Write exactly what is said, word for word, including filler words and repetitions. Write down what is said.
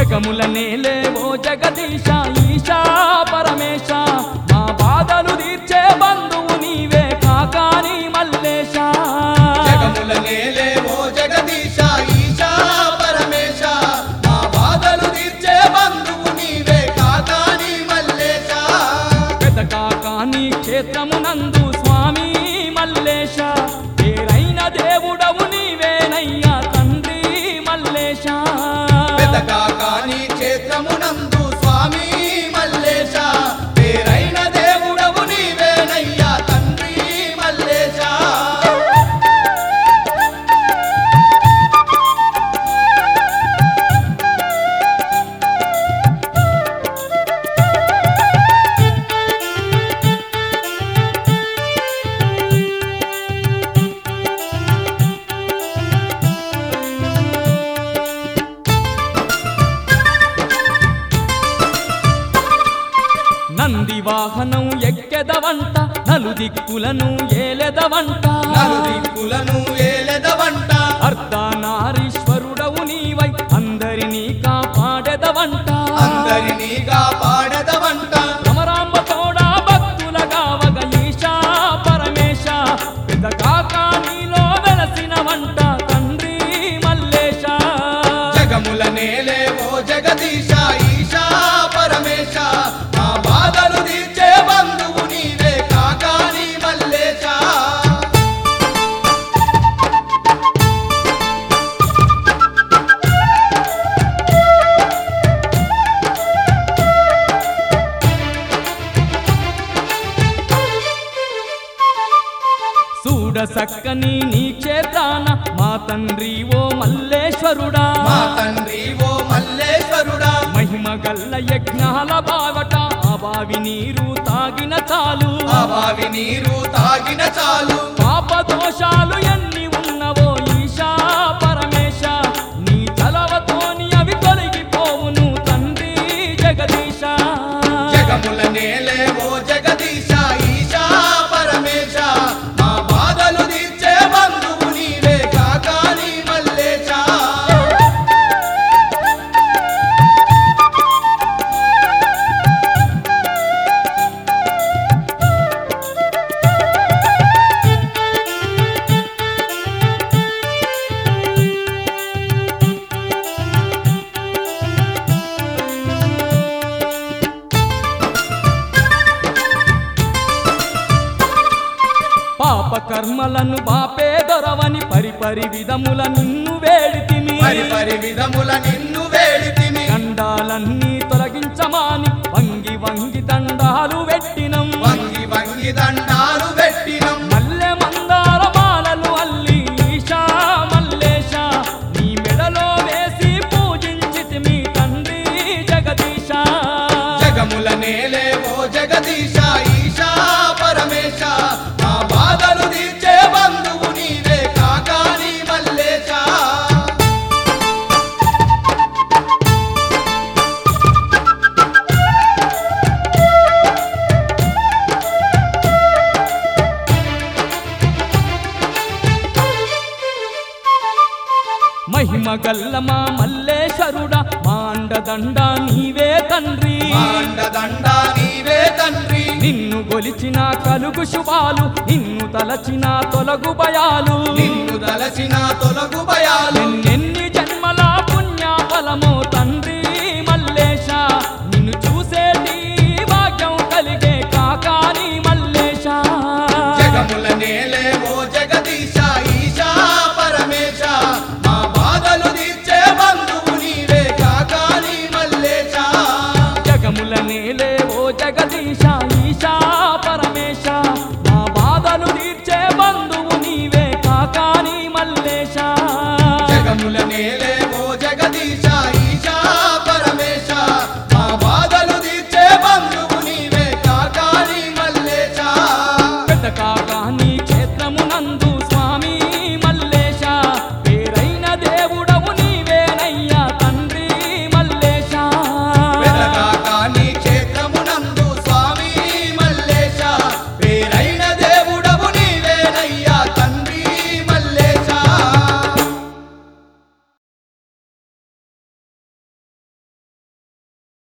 జగముల నేలే ఓ జగదీశ ఈశా పరమేశ మా బాధలు తీర్చే బంధువు నీవే కాకాని మల్లేశ జగముల నేలే ఓ జగదీశ ఈశా పరమేశ మా బాధలు తీర్చే బంధువు నీవే కాకాని మల్లేశ పెద్ద కాకాని క్షేత్రమునందు స్వామి మల్లేశ పేరైన దేవుడవు నీవేనయ్యా తండ్రి మల్లేశ పెద్ద కాకాని క్షేత్రమునందు స్వామి మల్లేశ పేరైన దేవుడవు నీవేనయ్యా తండ్రి మల్లేశ నంది వాహనం ఎక్కెదవంట నలు దిక్కులను ఏలెదవంట నలుదిక్కులను ఏలెదవంట అర్ధనారీశ్వరుడవు నీవై అందరినీ కాపాడెదవంట అందరినీ కాపాడెదవంట రమరాంబ తోడా భక్తుల గావగ ఈశా పరమేశ పెద్ద కాకా నీలో వెలసిన వంట తండ్రి మల్లేశ జగముల నేలే ఓ జగదీశ ఈశా పరమేశ మా బాధలు తీర్చే బంధువు నీవే కాకాని మల్లేశ చూడ సక్కని నీ క్షేత్రాన మా తండ్రి ఓ మల్లేశ్వరుడా మా తండ్రి ఓ మల్లేశ్వరుడా మహిమ గల్ల యజ్ఞాల బావట ఆ బావి నీరు తాగిన చాలు ఆ బావి నీరు తాగిన చాలు పాప దోషాలు ఎన్ని ఉన్నవో ఈశా పరమేశ నీ చలవతోని అవి తొలగిపోవును తండ్రి జగదీశ జగముల నేలే ఓ జగదీశ ఈశా పరమేశ మా బాధలు తీర్చే బంధువు నీవే కాకాని మల్లేశ పాప కర్మలను బాపే దొరవని పరిపరి విధముల నిన్ను వేడితిని పరి పరి విధముల నిన్ను వేడితిమి గండాలన్నీ తొలగించమాని వంగి వంగి దండాలు పెట్టినం వంగి వంగి దండాలు పెట్టినం మల్లె మందార మాలలు అల్లి ఈశా మల్లేశ నీ మెడలో వేసి పూజించితిమి తండ్రి జగదీశ జగముల నేలే ఓ జగదీశ ఈశా పరమేశ మా బాధలు తీర్చే బంధువు నీవే కాకాని మల్లేశ మహిమ గల్ల మా మల్లేశ్వరుడా మా అండదండ నీవే తండ్రి మాండదండ నీవే తండ్రి నిన్ను గొలిచిన కలుగు శుభాలు నిన్ను తలచిన తొలగు భయాలు నిన్ను తలసిన తొలగు భయాలు ఎన్నెన్ని జన్మల పుణ్య ఫలమో